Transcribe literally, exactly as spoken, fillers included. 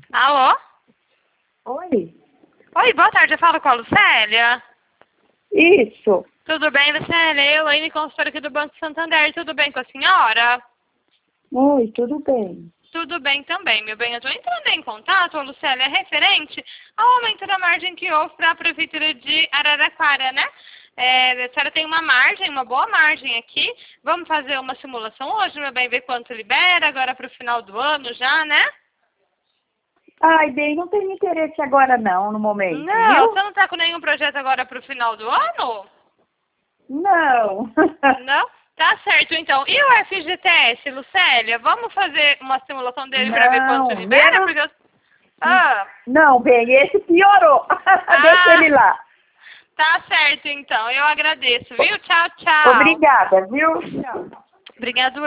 Alô? Oi? Oi, boa tarde. Eu falo com a Lucélia. Isso. Tudo bem, Lucélia? Eu, Elaine, consultora aqui do Banco Santander. Tudo bem com a senhora? Oi, tudo bem? Tudo bem também, meu bem. Eu estou entrando em contato, Lucélia, referente ao aumento da margem que houve para a Prefeitura de Araraquara, né? É, a senhora tem uma margem, uma boa margem aqui. Vamos fazer uma simulação hoje, meu bem, ver quanto libera agora para o final do ano já, né? Ai, bem, não tenho interesse agora não, no momento, Não, viu? você não está com nenhum projeto agora para o final do ano? Não. Não? Tá certo, então. E o F G T S, Lucélia? Vamos fazer uma simulação dele para ver quanto Não, libera? menos... Porque eu... Ah, Não, bem, esse piorou. Deixa ah, ele lá. tá certo, então. Eu agradeço, viu? Tchau, tchau. Obrigada, viu? Tchau. Obrigado.